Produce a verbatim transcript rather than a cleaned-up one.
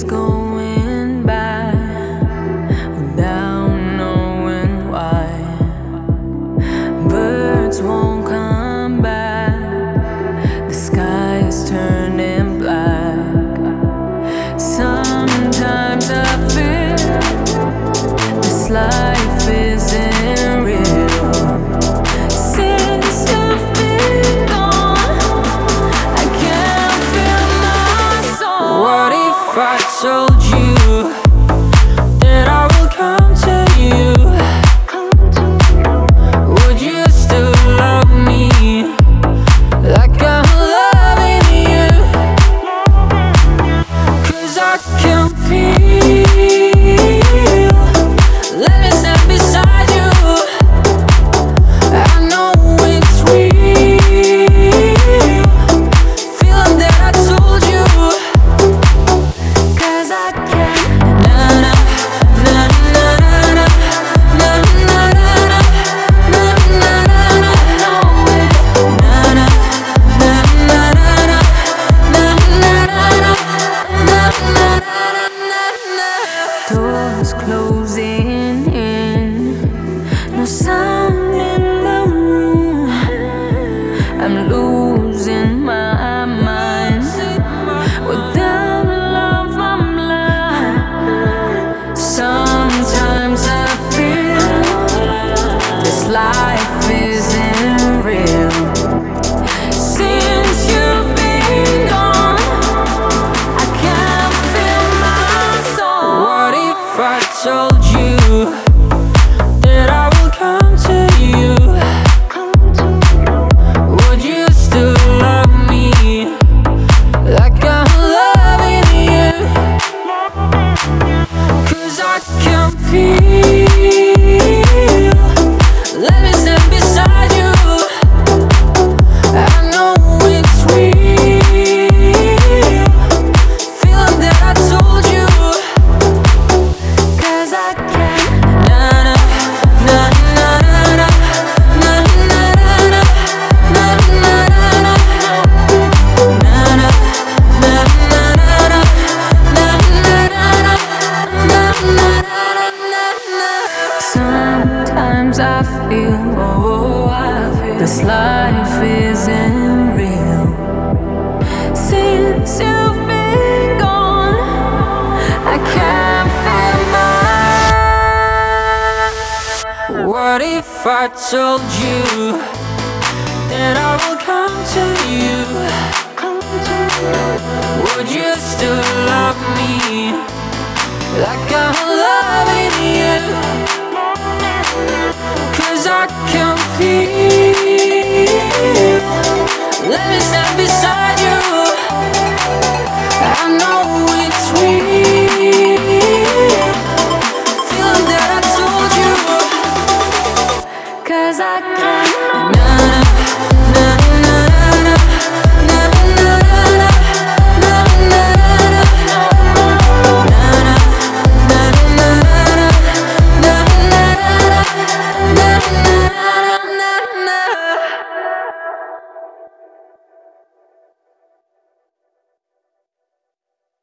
going by without knowing why. Birds won't come back, the sky is turning black. Sometimes I feel this life isn't real. Since you've been gone, I can't feel my soul. What if I told you that I will come to you? Would you still love me like I'm loving you? 'Cause I can feel, let me stand beside you. I know it's real, feeling that I told you. 'Cause I can't, na na na na na na na na na na na na. I know it, na na na na na na na na na. Doors closing in, no sound in the room. I'm losing my mind. Without love, I'm blind. Sometimes I feel this life isn't real. Since you've been gone, I can't feel my soul. What if I told you that I will come to you? Would you still love me like I'm loving you? 'Cause I can feel, let me stand beside you. I know it's real, feeling that I told you. 'Cause I can't, na na na na na na na na na na na. Sometimes I feel, oh, I feel this life isn't real. Since you've been gone, I can't feel my. What if I told you that I will come to you? Would you still love me like I'm loving you?